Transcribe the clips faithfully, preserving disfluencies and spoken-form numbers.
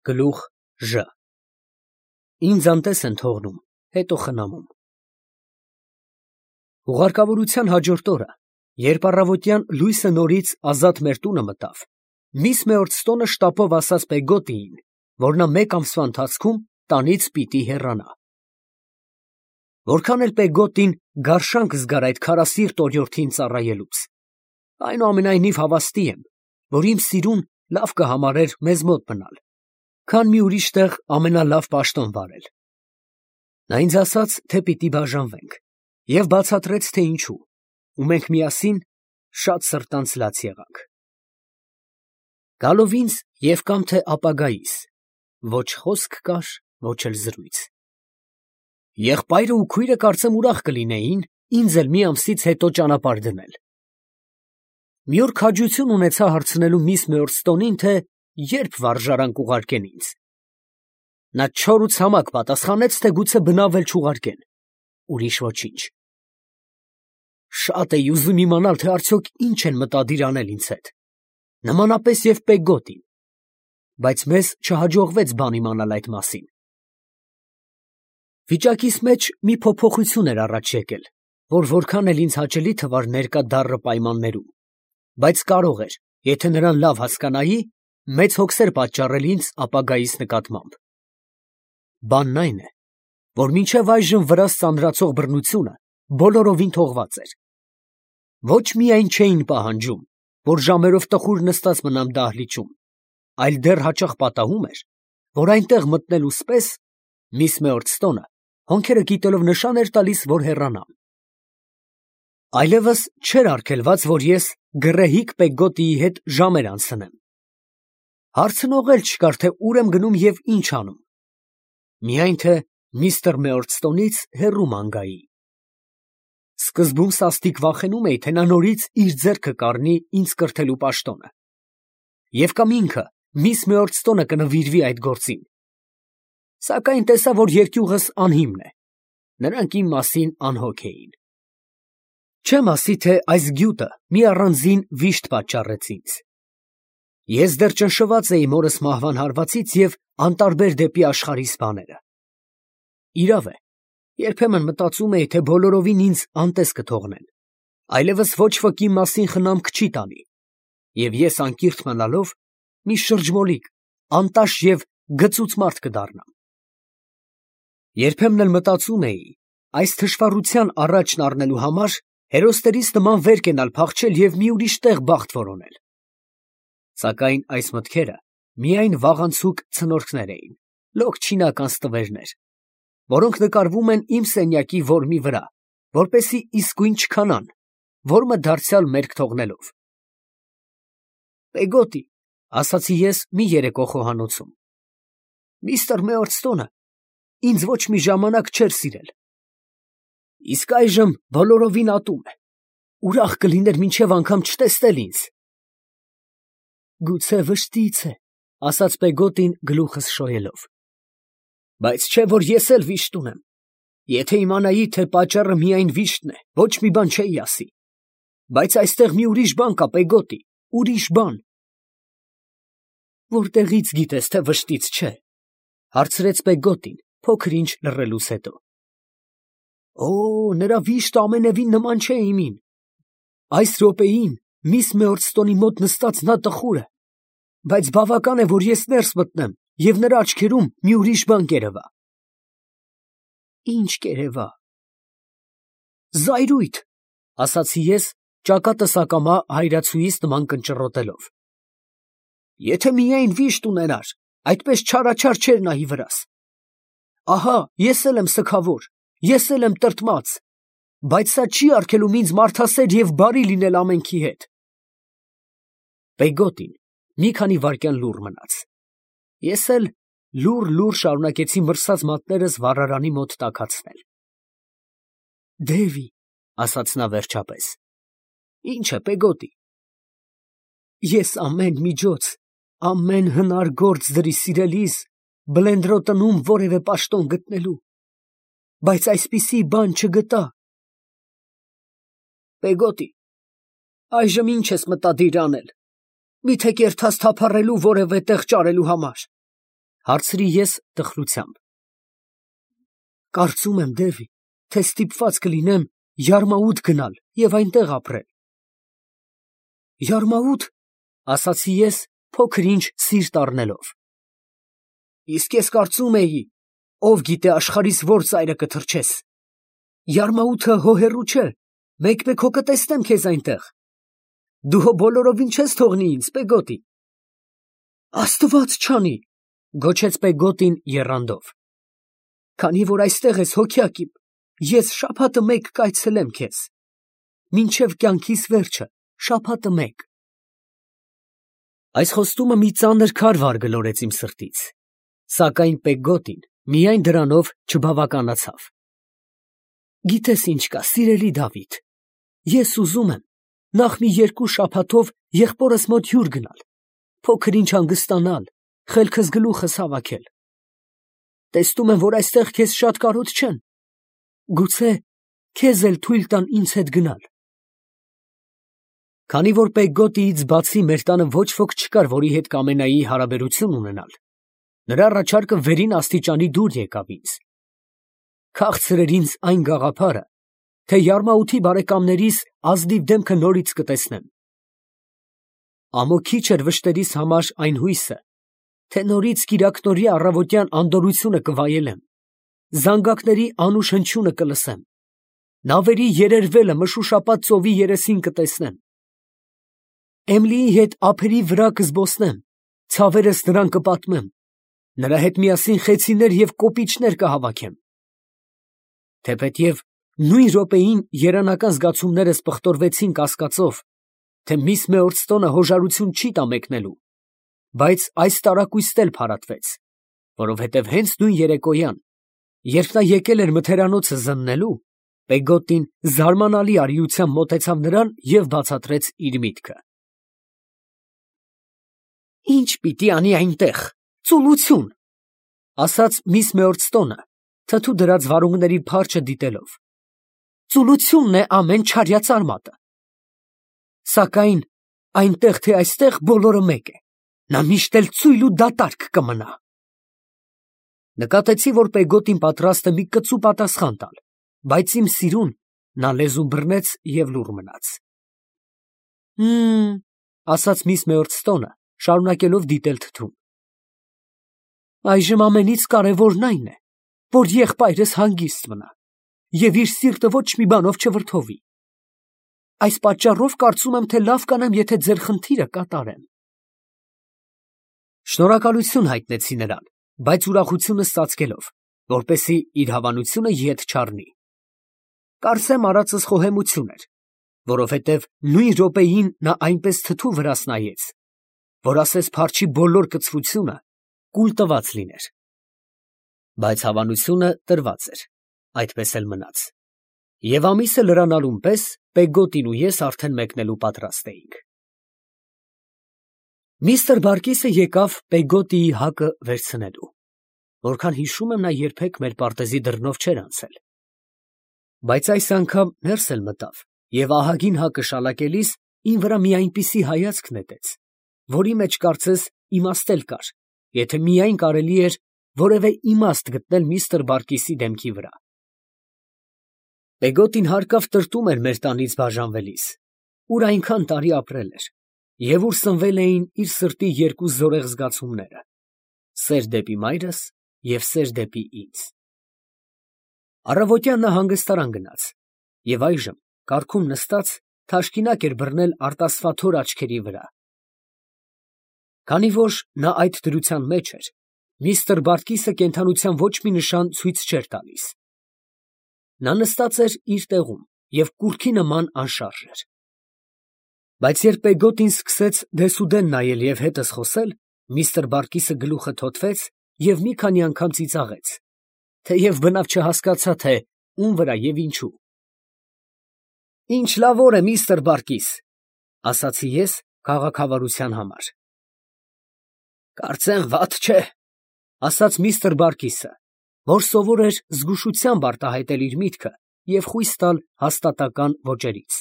Գլուխ Ժ. Ինձ անտես են թողնում, հետո խնամում։ Ուղարկավորության հաջորդ օրը, երբ առավոտյան լույսը նորից ազատ մեր տունը մտավ, միս Մեորտստոնը շտապով ասաց Պեգոտիին, որ նա մեկ ամսվա ընթացքում տանից պիտի հեռանա։ Որքան էլ Պեգոտին գարշանք զգար այդ քարասիրտ օրիորդին ծառայելուց, այնուամենայնիվ հավաստի եմ, որ իմ սիրուն լավ կհամարեր մեզ մոտ մնալ, քան մի ուրիշ տեղ ամենալավ պաշտոն վարել։ Նա ինձ ասաց, թե պիտի բաժանվենք, և բացատրեց, թե ինչու, ու մենք միասին շատ սրտանց լաց եղանք։ Գալով ինձ և կամ թե ապագայիս, ոչ խոսք կար, ոչ էլ զրույց։ Եղբայրը ու քույրը կարծեմ ուրախ կլինեին ինձ էլ մի ամսից հետո ճանապարհ դնել։ Մի օր քաջություն ունեցա հարցնելու միս Մեորտստոնին, թե երբ վարժարանք ուղարկեն ինձ։ Նա չոր ու ցամաք պատասխանեց, թե գուցե բնավ էլ չուղարկեն, ուրիշ ոչինչ։ Շատ էի ուզում իմանալ, թե արդյոք ինչ են մտադիր անել ինձ հետ, նմանապես և Պեգոտին, բայց մեզ չհաջողվեց բան իմանալ այդ մասին։ Վիճակիս մեջ մի փոփոխություն էր առաջ եկել, որ որքան էլ ինձ հաճելի թվար ներկա դառը պայմաններում, բայց կարող էր, եթե նրան լավ հասկանայի, մեծ հոգսեր պատճառել ինձ ապագայիս նկատմամբ։ Բանն այն է, որ մինչև այժմ վրաս ծանրացող բռնությունը բոլորովին թողված էր։ Ոչ միայն չէին պահանջում, որ ժամերով տխուր նստած մնամ դահլիճում, այլ դեռ հաճախ պատահում էր, որ այնտեղ մտնելուս պես միս Մեորտստոնը հոնքերը կիտելով նշան էր տալիս, որ հեռանամ։ Այլևս չէր արգելված, որ ես գռեհիկ Պեգոտիի հետ ժամեր անցնեմ։ Հարցնող էլ չկար, թե ուր եմ գնում և ինչ անում, միայն թե միստր Մեորտստոնից հեռու ման գայի։ Սկզբում սաստիկ վախենում էի, թե նա նորից իր ձեռքը կառնի ինձ կրթելու պաշտոնը, և կամ ինքը միս Մեորտստոնը կնվիրվի այդ գործին։ Սակայն տեսա, որ երկյուղս անհիմն է, նրանք իմ մասին անհոգ էին։ Չեմ ասի, թե այս գյուտը մի առանձին վիշտ պատճառեց ինձ։ Ես դեռ ճնշված էի մորս մահվան հարվածից և անտարբեր դեպի աշխարհիս բաները։ Իրավ է, երբեմն մտածում էի, թե բոլորովին ինձ անտես կթողնեն, այլևս ոչ ոք իմ մասին խնամք չի տանի, և ես անկիրթ մնալով մի շրջմոլիկ, անտաշ և գծուծ մարդ կդառնամ։ Երբեմն էլ մտածում էի, այս թշվառության առաջն առնելու համար հերոսներից նման վեր կենալ փախչել և մի ուրիշ տեղ բախտ որոնել։ Սակայն այս մտքերը միայն վաղանցուկ ցնորքներ էին, լոկ չինական ստվերներ, որոնք նկարվում են իմ սենյակի որմի վրա, որպեսզի իսկույն չքանան, որմը դարձյալ մերկ թողնելով։ Պեգոտի, ասացի ես մի երեկո խոհանոցում, միստր Մեորտստոնը ինձ ոչ մի ժամանակ չէր սիրել, իսկ այժմ բոլորովին ատում է, ուրախ կլիներ մինչև անգամ չտեսնել ինձ։ Գուցե վշտից է, ասաց Պեգոտին գլուխս շոյելով, բայց չէ որ ես էլ վիշտ ունեմ, եթե իմանայի, թե պատճառը միայն վիշտն է, ոչ մի բան չէի ասի, բայց այստեղ մի ուրիշ բան կա, Պեգոտի, ուրիշ բան։ Որտեղից գիտես, թե վշտից չէ, հարցրեց Պեգոտին, փոքր ինչ լռելուց հետո։ Օ, նրա վիշտը ամենևին նման չէ իմին։ Այս րոպեին միս Մեորտստոնի մոտ նստած նա տխուր է, բայց բավական է, որ ես ներս մտնեմ և նրա աչքերում մի ուրիշ բան կերևա։ Ինչ կերևա։ Զայրույթ, ասացի ես, ճակատս ակամա հայրացուիս նման կնճռոտելով։ Եթե միայն վիշտ ունենար, այդպես չարաչար չէր նայի վրաս։ Ահա, ես էլ եմ սգավոր, ես էլ եմ տրտմած, բայց սա չի արգելում ինձ մարդասեր և բարի լինել ամենքի հետ։ Պեգոտին մի քանի վայրկյան լուռ մնաց։ Ես էլ լուռ-լուռ շարունակեցի մրսած մատներս վառարանի մոտ տաքացնել։ Դևի, ասաց նա վերջապես, ինչ է, Պեգոտի։ Ես ամեն միջոց, ամեն հնար գործ դրի սիրելիս Բլենդրո տնում որևէ պաշտոն գտնելու, բայց այսպիսի բան չգտա։ Պեգոտի, այժմ ինչ ես մտադիր անել, միթե կերթաս թափառելու որևէ տեղ ճարելու համար։ Հարցրի ես տխրությամբ։ Կարծում եմ, Դևի, թե ստիպված կլինեմ Յարմաուտ գնալ և այնտեղ ապրել։ Յարմաուտ, ասացի ես, փոքր ինչ սիրտ առնելով։ Իսկ ես կարծում էի, ով գիտե աշխարհիս որ ծայրը կթռչես։ Յարմաուտը հո հեռու չէ, մեկ-մեկ հո կտեսնեմ քեզ այնտեղ։ Դու հո բոլորովին չես թողնի ինձ, Պեգոտի։ Աստված չանի, գոչեց Պեգոտին եռանդով։ Քանի որ այստեղ ես հոգյակ իմ, ես շաբաթը մեկ կայցելեմ քեզ։ Մինչև կյանքիս վերջը, շաբաթը մեկ։ Այս խոստումը մի ծանր քարվար գլորեց իմ սրտից, սակայն Պեգոտին միայն դրանով չբավականացավ։ Գիտես ինչ կա, սիրելի Դավիթ, ես ուզում եմ նախ մի երկու շաբաթով եղբորս մոտ հյուր գնալ, փոքր ինչ հանգստանալ, խելքս գլուխս հավաքել։ Տեսնում եմ, որ այստեղ քեզ շատ կարոտ չեն, գուցե քեզ էլ թույլ տան ինձ հետ գնալ։ Քանի որ Պեգոտիից բացի մեր տանը ոչ ոք չկար, որի հետ կամենայի հարաբերություն ունենալ, նրա առաջարկը վերին աստիճանի դուր եկավ ինձ։ Քաղցր էր ինձ այն գաղափարը, թե Յարմաութի բարեկամներիս ազնիվ դեմքը նորից կտեսնեմ։ Ամոքիչ էր վշտերիս համար այն հույսը, թե նորից կիրակնօրյա առավոտյան անդորրությունը կվայելեմ, զանգակների անուշ հնչյունը կլսեմ, նավերի երերվելը մշուշապատ ծովի երեսին կտեսնեմ։ Էմլիի հետ ափերի վրա կզբոսնեմ, ցավերս նրան կպատմեմ, նրա հետ միասին խեցիներ և կոպիչներ կհավաքեմ։ Թեպետև նույն րոպեին երանական զգացումներս պղտորվեցին կասկածով, թե միս Մեորստոնը հոժարություն չի տա մեկնելու, բայց այս տարակույսն էլ փարատվեց, որովհետև հենց նույն երեկոյան, երբ նա եկել էր մթերանոցը զննելու, Պեգոտին զարմանալի արիությամբ մոտեցավ նրան և բացատրեց իր միտքը։ Ինչ պիտի անի այնտեղ, ծուլություն, ասաց միս Մեորստոնը, թթու դրած վարունգների փարչը դիտելով։ Ծուլությունն է ամեն չարյաց արմատը։ Սակայն այնտեղ թե այստեղ բոլորը մեկ է, նա միշտ էլ ծույլ ու դատարկ կմնա։ Նկատեցի, որ Պեգոտին պատրաստ է մի կծու պատասխան տալ, բայց իմ սիրուն նա լեզու բռնեց և լուռ մնաց։ Հմ, ասաց միս Մեորստոնը, շարունակելով դիտել թթուն։ Այժմ ամենից կարևորն այն է, որ եղբայրս հանգիստ մնա և իր սիրտը ոչ մի բանով չվրդովի։ Այս պատճառով կարծում եմ, թե լավ կանեմ, եթե ձեր խնդիրը կատարեմ։ Շնորհակալություն հայտնեցի նրան, բայց ուրախությունս ծածկելով, որպեսզի իր հավանությունը ետ չառնի։ Կարծեմ արածս խոհեմություն էր, որովհետև նույն րոպեին նա այնպես թթու վրաս նայեց, որ ասես փարչի բոլոր կծվությունը կուլ տված լիներ։ Բայց հավանությունը տրված էր, այդպես էլ մնաց, և ամիսը լրանալուն պես Պեգոտին ու ես արդեն մեկնելու պատրաստ էինք։ Միստր Բարկիսը եկավ Պեգոտիի հակը վերցնելու, որքան հիշում եմ, նա երբեք մեր պարտեզի դռնով չէր անցել։ Բայց այս անգամ ներս էլ մտավ և ահագին հակը շալակելիս իմ վրա մի այնպիսի հայացք նետեց, որի մեջ կարծես իմաստ էլ կար, եթե միայն կարելի էր որևէ իմաստ գտնել միստր Բարկիսի դեմքի վրա։ Պեգոտին հարկավ տրտում էր մեր տանից բաժանվելիս, ուր այնքան տարի ապրել էր, և ուր սնվել էին իր սրտի երկու զորեղ զգացումները՝ սեր դեպի մայրս և սեր դեպի ինձ։ Առավոտյան նա հանգստարան գնաց, և այժմ կառքում նստած թաշկինակ էր բռնել արտասվաթոր աչքերի վրա։ Քանի որ նա այդ դրության մեջ էր, միստր Բարկիսը կենդանության ոչ մի նշան ցույց չէր տալիս։ Նա նստած էր իր տեղում և կուռքի նման անշարժ էր։ Բայց երբ Պեգոտին սկսեց դեսուդեն նայել և հետս խոսել, միստր Բարկիսը գլուխը թոթվեց և մի քանի անգամ ծիծաղեց, թեև բնավ չհասկացա, թե ում վրա և ինչու։ Ինչ լավ օր է, միստր Բարկիս, ասացի ես քաղաքավարության համար։ Կարծեմ վատ չէ, ասաց միստր Բարկիսը, որ սովոր էր զգուշությամբ արտահայտել իր միտքը և խույս տալ հաստատակամ ոճերից։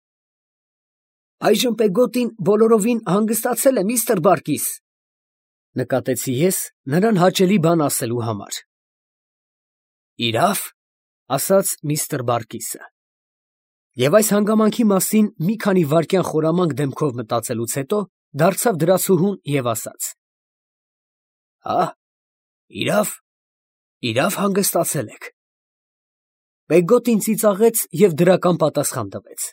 Այժմ Պեգոտին բոլորովին հանգստացել է, միստր Բարկիս։ Նկատեցի ես նրան հաճելի բան ասելու համար։ Իրավ, ասաց միստր Բարկիսը։ Եվ այս հանգամանքի մասին մի քանի վայրկյան խորամանկ դեմքով մտածելուց հետո դարձավ դրացուհուն և ասաց. Հա, իրավ, իրավ հանգստացել եք։ Պեգոտին ծիծաղեց և դրական պատասխան տվեց.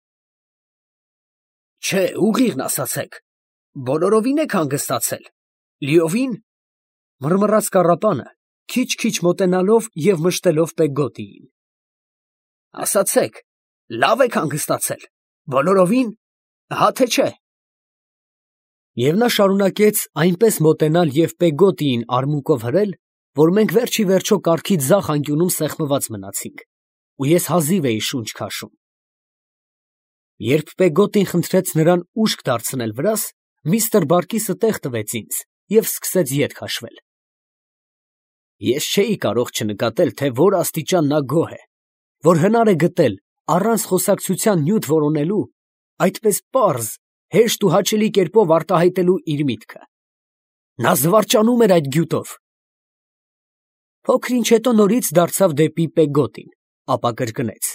Չէ, ուղիղն ասացեք, բոլորովին եք հանգստացել, լիովին, մռմռաց կառապանը, քիչ-քիչ մոտենալով և մշտելով Պեգոտիին։ Ասացեք, լավ եք հանգստացել, բոլորովին, հա թե չէ։ Եվ նա շարունակեց այնպես մոտենալ և Պեգոտիին արմունկով հրել, որ մենք վերջ ի վերջո կառքի ձախ անկյունում սեղմված մնացինք, ու ես հազիվ էի շունչ քաշում։ Երբ Պեգոտին խնդրեց նրան ուշք դարձնել վրաս, միստր Բարկիսը տեղ տվեց ինձ և սկսեց ետ քաշվել։ Ես չէի կարող չնկատել, թե որ աստիճան նա գոհ է, որ հնար է գտել առանց խոսակցության նյութ որոնելու, այդպես պարզ, հեշտ ու հաճելի կերպով արտահայտելու իր միտքը։ Նա զվարճանում էր այդ գյուտով։ Փոքր ինչ հետո նորից դարձավ դեպի Պեգոտին, ապա կրկնեց.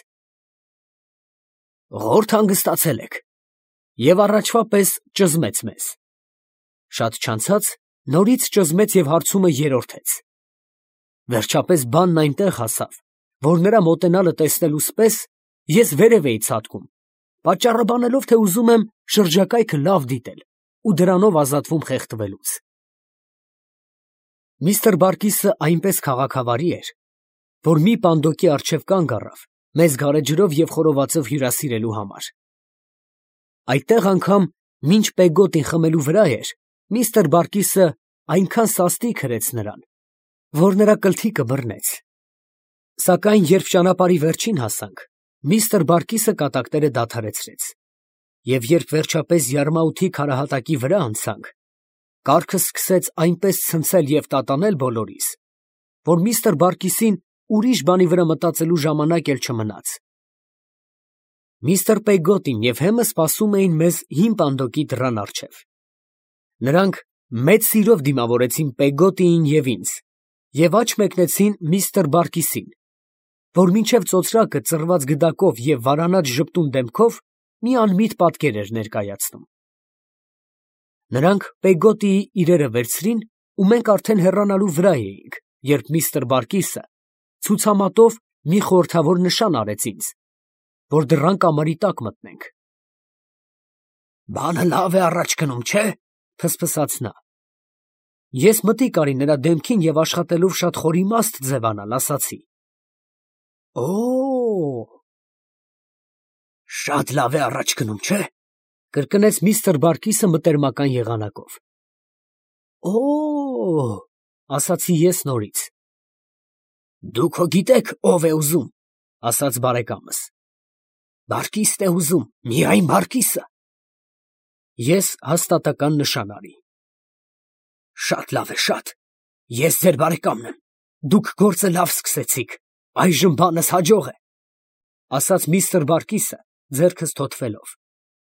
Ղորթ հանգստացել եք, և առաջվա պես ճզմեց մեզ։ Շատ չանցած նորից ճզմեց և հարցումը երրորդեց։ Վերջապես բանն այնտեղ հասավ, որ նրա մոտենալը տեսնելուց պես ես վերև էի ցատկում, պատճառաբանելով, թե ուզում եմ շրջակայքը լավ դիտել ու դրանով ազատվում խեղդվելուց։ Միստր Բարկիսը այնպես քաղաքավարի էր, որ մի պանդոկի առջև կանգ առավ, մեզ գարեջրով և խորովածով հյուրասիրելու համար։ Այդտեղ անգամ, մինչ Պեգոտին խմելու վրա էր, միստր Բարկիսը այնքան սաստիկ հրեց նրան, որ նրա կլթիկը բռնեց։ Սակայն երբ ճանապարհի վերջին հասանք, միստր Բարկիսը կատակները դադարեցրեց, և երբ վերջապես յարմաութի քարահատակի վրա անցանք, կառքը սկսեց այնպես ցնցել և տատանել բոլորիս, որ միստր Բարկիսին ուրիշ բանի վրա մտածելու ժամանակ էլ չմնաց։ Միստր Պեգոտին և Հեմը սպասում էին մեզ հին պանդոկի դռան առջև։ Նրանք մեծ սիրով դիմավորեցին Պեգոտիին և ինձ և աջ մեկնեցին միստր Բարկիսին, որ մինչև ծոծրակը ծռված գդակով և վարանած ժպտուն դեմքով մի անմիտ պատկեր էր ներկայացնում։ Նրանք Պեգոտիի իրերը վերցրին, ու մենք արդեն հեռանալու վրա էինք, երբ միստր Բարկիսը ցուցամատով մի խորհրդավոր նշան արեց ինձ, որ դռան կամարի տակ մտնենք։ Բանը լավ է առաջ գնում, չէ՞, ֆսֆսաց նա։ Ես մտիկ արի նրա դեմքին և աշխատելով շատ խորիմաստ ձևանալ, ասացի. Օ՜օ, շատ լավ է առաջ գնում, չէ՞, կրկնեց միստր Բարկիսը մտերմական եղանակով։ Օ՜օ, ասացի ես նորից։ Դուք հո գիտեք, ով է ուզում, ասաց բարեկամս։ Բարկիսն է ուզում, միայն Բարկիսը։ Ես հաստատական նշան արի։ Շատ լավ է, շատ, ես ձեր բարեկամն եմ, դուք գործը լավ սկսեցիք, այժմ բանս հաջող է, ասաց միստր Բարկիսը, ձեռքս թոթվելով։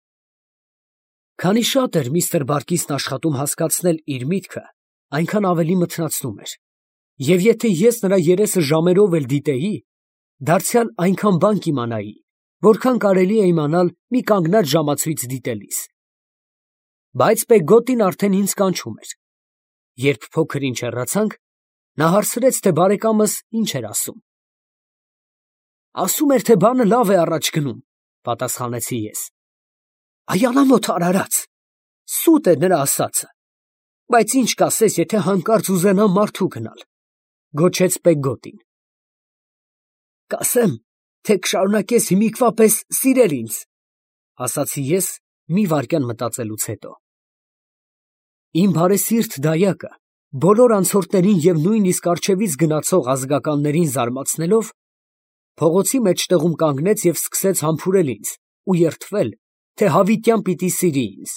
Քանի շատ էր միստր Բարկիսն աշխատում հասկացնել իր միտքը, այնքան ավելի մթնացնում էր, և եթե ես նրա երեսը ժամերով էլ դիտեի, դարձյալ այնքան բան կիմանայի, որքան կարելի է իմանալ մի կանգնած ժամացույց դիտելիս։ Բայց Պեգոտին արդեն ինձ կանչում էր։ Երբ փոքր ինչ հեռացանք, նա հարցրեց, թե բարեկամս ինչ էր ասում։ Ասում էր, թե բանը լավ է առաջ գնում, պատասխանեցի ես։ Այանամոթ արարած, սուտ է նրա ասածը, բայց ինչ կասես, եթե հանկարծ ուզենա մարդու գնալ, գոչեց Պեգոտին։ Կասեմ, թե կշարունակես հիմիկվա պես սիրել ինձ, ասացի ես մի վայրկյան մտածելուց հետո։ Իմ բարեսիրտ դայակը, բոլոր անցորդներին և նույնիսկ առջևից գնացող ազգականներին զարմացնելով, փողոցի մեջտեղում կանգնեց և սկսեց համբուրել ինձ ու երդվել, թե հավիտյան պիտի սիրի ինձ։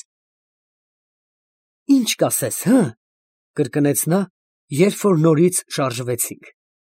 Ինչ կասես, հը, կրկնեց նա, երբ որ նորից շարժվեցինք։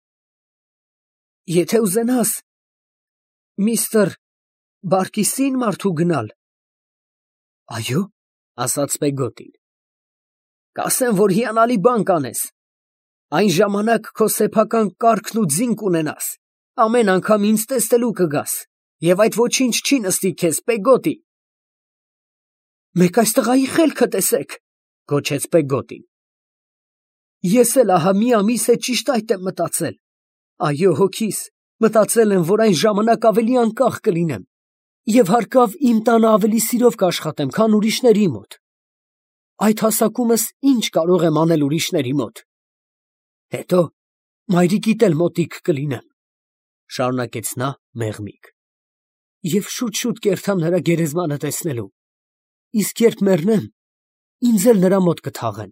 Եթե ուզենաս, միստր Բարկիսին մարդու գնալ։ Այո, ասաց Պեգոտին։ Կասեմ, որ հիանալի բան կանես։ Այն ժամանակ քո սեփական կառքն ու ձինք ունենաս, ամեն անգամ ինձ տեսնելու կգաս, և այդ ոչինչ չի նստի քեզ, Պեգոտի։ Մեկ այս տղայի խելքը տեսեք, գոչեց Պեգոտին։ Ես էլ ահա մի ամիս է ճիշտ այդ եմ մտածել։ Այո, հոգիս, մտածել եմ, որ այն ժամանակ ավելի անկախ կլինեմ, և հարկավ իմ տանը ավելի սիրով կաշխատեմ, քան ուրիշների մոտ։ Այդ հասակումս ինչ կարող եմ անել ուրիշների մոտ։ Հետո մայրիկիդ էլ մոտիկ կլինեմ, շարունակեց նա մեղմիկ, և շուտ-շուտ կերթամ նրա գերեզմանը տեսնելու, իսկ երբ մեռնեմ, ինձ էլ նրա մոտ կթաղեն։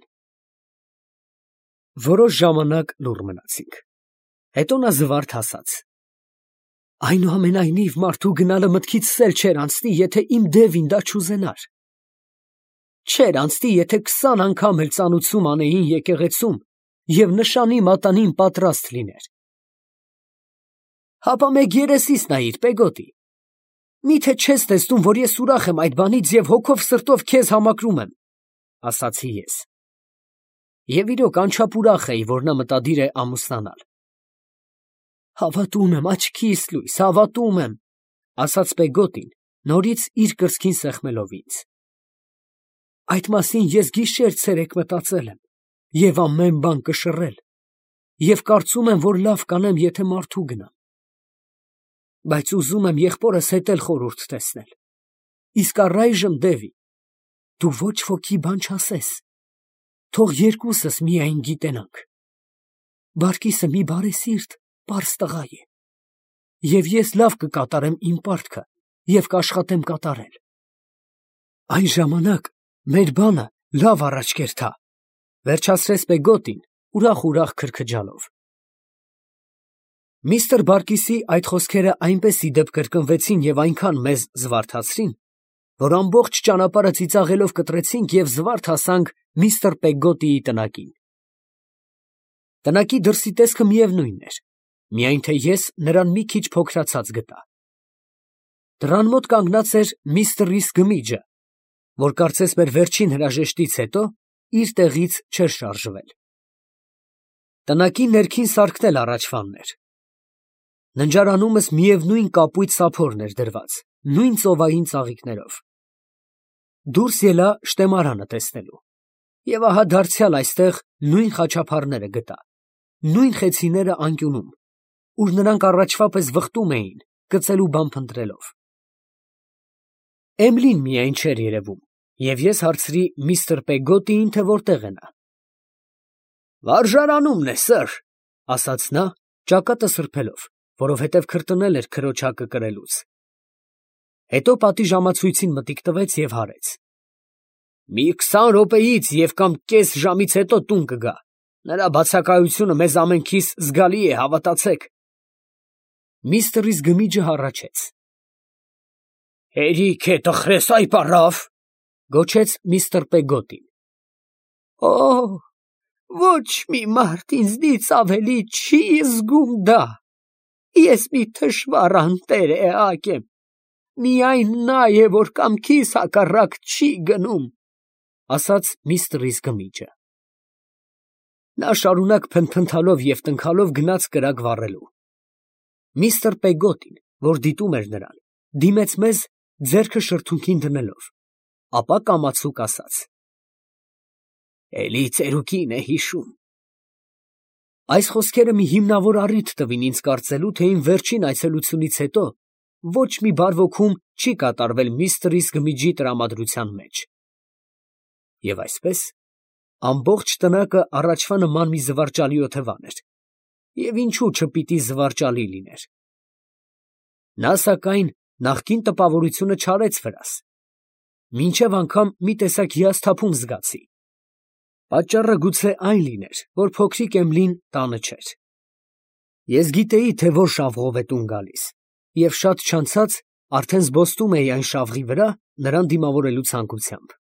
Որոշ ժամանակ լուռ մնացինք, հետո նա զվարթ ասաց. Այնուամենայնիվ մարդու գնալը մտքիցս էլ չէր անցնի, եթե իմ Դևին դա չուզենար։ Չէր անցնի, եթե քսան անգամ էլ ծանուցում անեին եկեղեցում և նշանի մատանին պատրաստ լիներ։ Հապա մեկ երեսիս նայիր, Պեգոտի, միթե չես տեսնում, որ ես ուրախ եմ այդ բանից և հոգով սրտով քեզ համակրում եմ, ասացի ես։ Եվ իրոք անչափ ուրախ էի, որ նա մտադիր է ամուսնանալ։ Հավատում եմ, աչքիս լույս, հավատում եմ, ասաց Պեգոտին, նորից իր կրծքին սեղմելով ինձ։ Այդ մասին ես գիշեր֊ցերեկ մտածել եմ և ամեն բան կշռել, և կարծում եմ, որ լավ կանեմ, եթե մարդու գնամ։ Բայց ուզում եմ եղբորս հետ էլ խորհուրդ տեսնել։ Իսկ առայժմ, Դևի, դու ոչ ոքի բան չասես, թող երկուսս միայն գիտենանք։ Բարկիսը մի բարեսիրտ, պարզ տղա է, և ես լավ կկատարեմ իմ պարտքը և կաշխատեմ կատարել։ Այն ժամանակ մեր բանը լավ առաջ կերթա, վերջացրեց Պեգոտին, ուրախ-ուրախ քրքջալով։ Միստր Բարկիսի այդ խոսքերը այնպես ի դեպ կրկնվեցին և այնքան մեզ զվարթացրին, որ ամբողջ ճանապարհը ծիծաղելով կտրեցինք և զվարթ հասանք միստր Պեգոտիի տնակին։ Տնակի դրսի տեսքը միևնույնն էր, միայն թե ես նրան մի քիչ փոքրացած գտա։ Դռան մոտ կանգնած էր միստր Ռիս Գմիջը, որ կարծես մեր վերջին հրաժեշտից հետո իր տեղից չէր շարժվել։ Տնակի ներքին սարքն էլ առաջվանն էր։ Ննջարանումս միևնույն կապույտ սափորն էր դրված, նույն ծովային ծաղիկներով։ Դուրս ելա շտեմարանը տեսնելու, և ահա դարձյալ այստեղ նույն խաչափառները գտա, նույն խեցիները անկյունում, ուր նրանք առաջվա պես վխտում էին, կծելու բան փնտրելով։ Էմլին միայն չէր երևում, և ես հարցրի միստր Պեգոտիին, թե որտեղ է նա։ Վարժարանումն է, սըր, ասաց նա, ճակատը սրբելով, որովհետև քրտնել էր քրոջակը կրելուց։ Հետո պատիժամացույցին մտիկ տվեց և հարեց։ Մի քսան րոպեից և կամ կես ժամից հետո տուն կգա։ Նրա բացակայությունը մեզ ամենքիս զգալի է, հավատացեք։ Միստր Ռիս Գմիջը հառաչեց։ Հերիք է տխրես, այ պարավ, գոչեց միստր Պեգոտին։ Օ, ոչ մի մարդ ինձնից ավելի չի զգում դա։ Ես մի թշվառ անտեր էակ եմ, միայն նա է, որ կամքիս հակառակ չի գնում, ասաց միստր Ռիս Գմիջը։ Նա շարունակ փնթփնթալով և տնքալով գնաց կրակ վառելու։ Միստր Պեգոտին, որ դիտում էր նրան, դիմեց մեզ, ձեռքը շրթունքին դնելով, ապա կամացուկ ասաց. Էլի ծերուկին է հիշում։ Այս խոսքերը մի հիմնավոր առիթ տվին ինձ կարծելու, թե իմ վերջին այցելությունից հետո ոչ մի բարվոքում չի կատարվել միստր Ռիս Գմիջի տրամադրության մեջ։ Եվ այսպես ամբողջ տնակը առաջվա նման մի զվարճալի օթևան էր, և ինչու չպիտի զվարճալի լիներ։ Նա, սակայն, նախկին տպավորությունը չարեց վրաս, մինչև անգամ մի տեսակ հիասթափում զգացի։ Պատճառը գուցե այն լիներ, որ փոքրիկ Էմլին տանը չէր։ Ես գիտեի, թե որ շավղով է տուն գալիս, և շատ չանցած արդեն զբոսնում էի այն շավղի վրա նրան դիմավորելու ցանկությամբ։